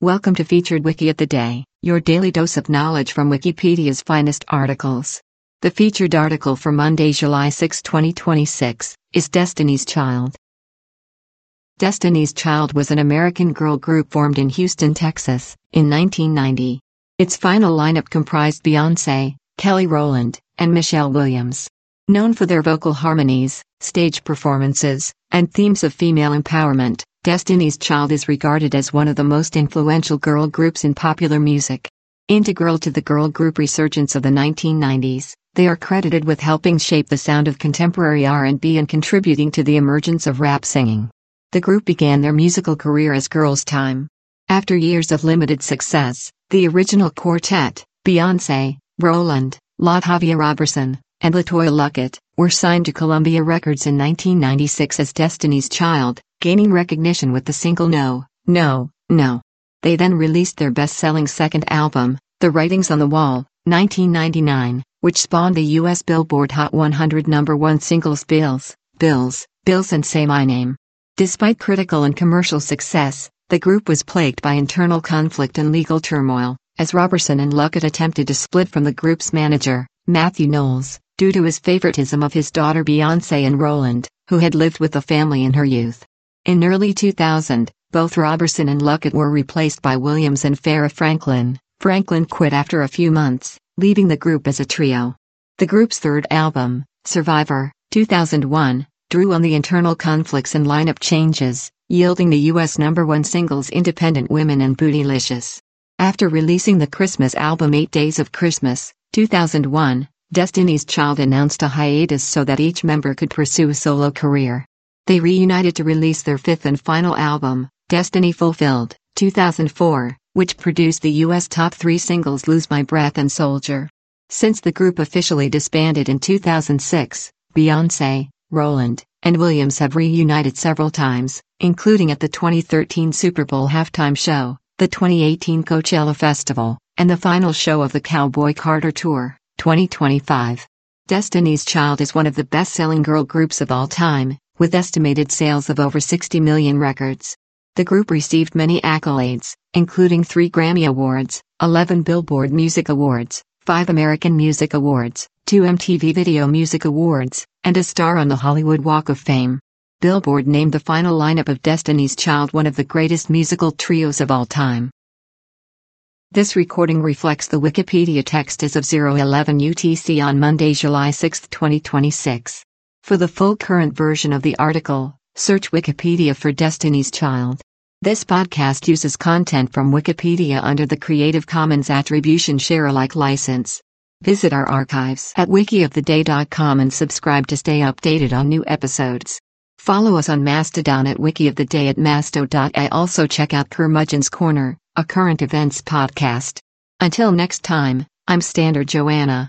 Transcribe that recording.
Welcome to Featured Wiki of the Day, your daily dose of knowledge from Wikipedia's finest articles. The featured article for Monday, July 6, 2026, is Destiny's Child. Destiny's Child was an American girl group formed in Houston, Texas, in 1990. Its final lineup comprised Beyoncé, Kelly Rowland, and Michelle Williams. Known for their vocal harmonies, stage performances, and themes of female empowerment, Destiny's Child is regarded as one of the most influential girl groups in popular music. Integral to the girl group resurgence of the 1990s, they are credited with helping shape the sound of contemporary R&B and contributing to the emergence of rap singing. The group began their musical career as Girls' Tyme. After years of limited success, the original quartet, Beyoncé, Rowland, LaTavia Robertson, and LaToya Luckett, were signed to Columbia Records in 1996 as Destiny's Child, gaining recognition with the single No, No, No. They then released their best-selling second album, The Writings on the Wall, 1999, which spawned the U.S. Billboard Hot 100 #1 singles Bills, Bills, Bills and Say My Name. Despite critical and commercial success, the group was plagued by internal conflict and legal turmoil, as Robertson and Luckett attempted to split from the group's manager, Matthew Knowles, due to his favoritism of his daughter Beyoncé and Rowland, who had lived with the family in her youth. In early 2000, both Robertson and Luckett were replaced by Williams and Farrah Franklin. Franklin quit after a few months, leaving the group as a trio. The group's third album, Survivor, 2001, drew on the internal conflicts and lineup changes, yielding the U.S. #1 singles Independent Women and Bootylicious. After releasing the Christmas album 8 Days of Christmas, 2001, Destiny's Child announced a hiatus so that each member could pursue a solo career. They reunited to release their fifth and final album, Destiny Fulfilled, 2004, which produced the U.S. top 3 singles Lose My Breath and Soldier. Since the group officially disbanded in 2006, Beyoncé, Rowland, and Williams have reunited several times, including at the 2013 Super Bowl halftime show, the 2018 Coachella Festival, and the final show of the Cowboy Carter Tour, 2025. Destiny's Child is one of the best-selling girl groups of all time, with estimated sales of over 60 million records. The group received many accolades, including 3 Grammy Awards, 11 Billboard Music Awards, 5 American Music Awards, 2 MTV Video Music Awards, and a star on the Hollywood Walk of Fame. Billboard named the final lineup of Destiny's Child one of the greatest musical trios of all time. This recording reflects the Wikipedia text as of 0:11 UTC on Monday, July 6, 2026. For the full current version of the article, search Wikipedia for Destiny's Child. This podcast uses content from Wikipedia under the Creative Commons Attribution Share Alike license. Visit our archives at wikioftheday.com and subscribe to stay updated on new episodes. Follow us on Mastodon at wikioftheday at masto.ai. Also check out Curmudgeon's Corner, a current events podcast. Until next time, I'm Standard Joanna.